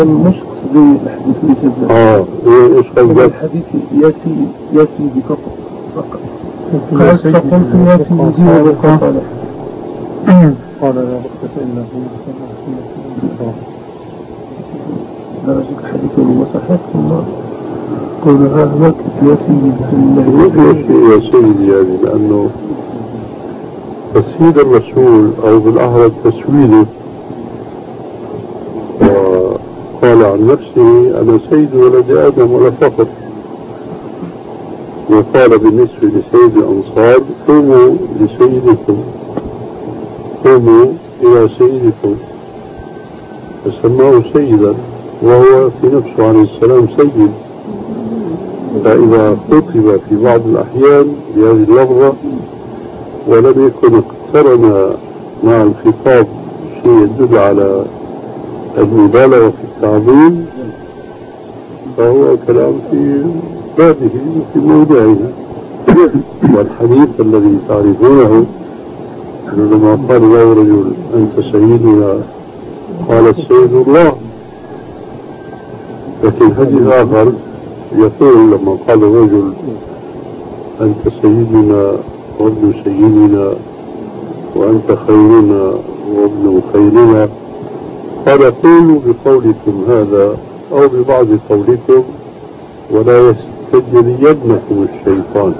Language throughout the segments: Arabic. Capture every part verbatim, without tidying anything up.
مش زي الحديث اللي كذا. اه ايش قصدك؟ الحديث يا سيدي يا سيدي فقط فقط. قلت يا سيدي وبقى صالح. قال لا رخصة إلا في درجة الحديث المصحف الله قول هذا وقت يا سيدي يا سيدي يعني لأنه تسييد الرسول أو بالأحرى تسويده وقال عن نفسه أنا سيد ولد آدم ولا فخر، وقال بالنسبة لسيد الأنصار قوموا لسيدكم قوموا إلى سيدكم، فسماه سيدا وهو في نفسه عليه السلام سيد. فإذا خطب في بعض الأحيان بهذه اللفظة ولم يكن اقترن مع الخطاب شيء يدل على المبالغة في التعظيم فهو كلام في بابه وفي موضعه. والحديث الذي تعرفونه لما قال له رجل أنت سيدنا قال السيد الله، لكن حديث آخر يقول لما قال الرجل أنت سيدنا وابن سيدنا وأنت خيرنا وابن خيرنا قال قولوا بقولكم هذا أو ببعض قولكم ولا يستجرينكم الشيطان.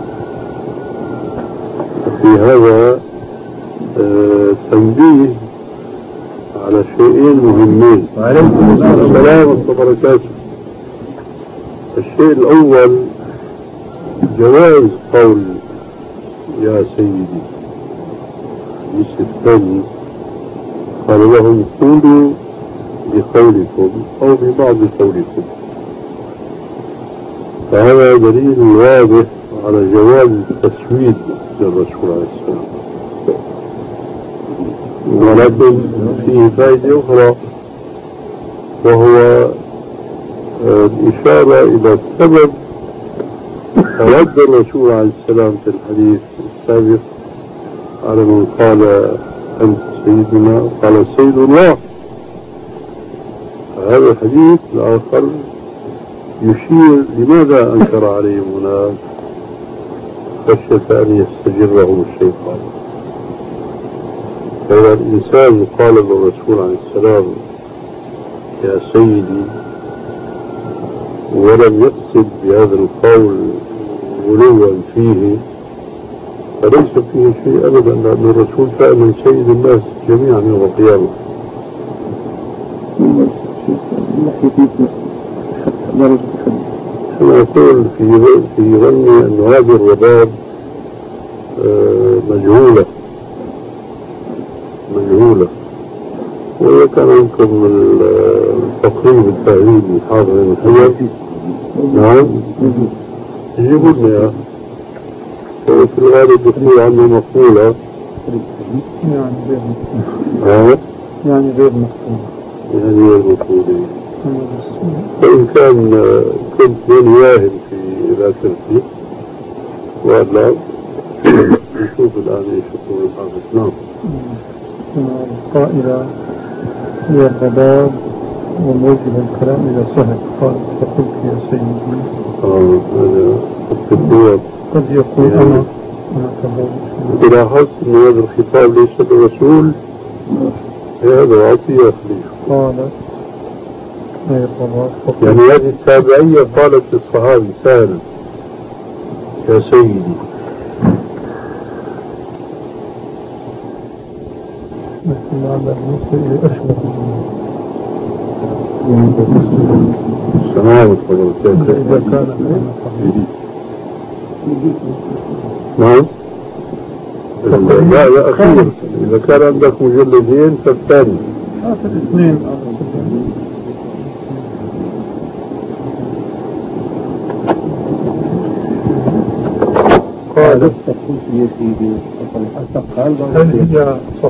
في هذا آه تنبيه على شيئين مهمين. وعليكم السلام وبركاته. الشيء الأول جواز قول يا سيدي. الشيء الثاني قال لهم قولوا بقولكم أو ببعض قولكم. فهذا دليل واضح على جواز التسويد للرسول عليه السلام. ولكن فيه فائدة أخرى وهو الإشارة إلى السبب رد الرسول عليه السلام في الحديث السابق على من قال أنت سيدنا قال سيد الله. هذا الحديث الآخر يشير لماذا أنكر عليهم هناك خشية أن يستجرهم الشيطان. فإذا الإنسان قال للرسول عليه السلام يا سيدي ولم يقصد بهذا القول غلوا فيه فليس فيه شيء أبدا، لأن الرسول فعلا سيد الناس جميعا يوم القيامة. أنا أقول في في ظني أن هذه الرباب مجهولة مجهولة وإذا كان عندكم التقريب التهذيب من حافظ بن حجر نعم جيبوا لنا إياه. وفي الغالب يقول عنه مقبولة يعني غير ها يعني غير مقبولة يعني غير مقبولة. وإن كان كنت من واهم في ذاكرتي ولا نشوف الآن ايش يقول الحافظ. نعم القائلة هي الرباب وموجه الكلام إلى سهل قال فقلت يا سيدي. اه هذا التدبير قد يقول يعني أنا أنا كذلك. لاحظت أن هذا الخطاب ليس للرسول هذا عطية خليل قال يعني هذه التابعية قالت للصحابي سهل يا سيدي. مثل هذا المسلم أشبه السلام عليكم. إذا كان نعم لا لا أخير إذا كان عندك مجلدين فالثاني اثنين قال قلت يا سيدي هل هي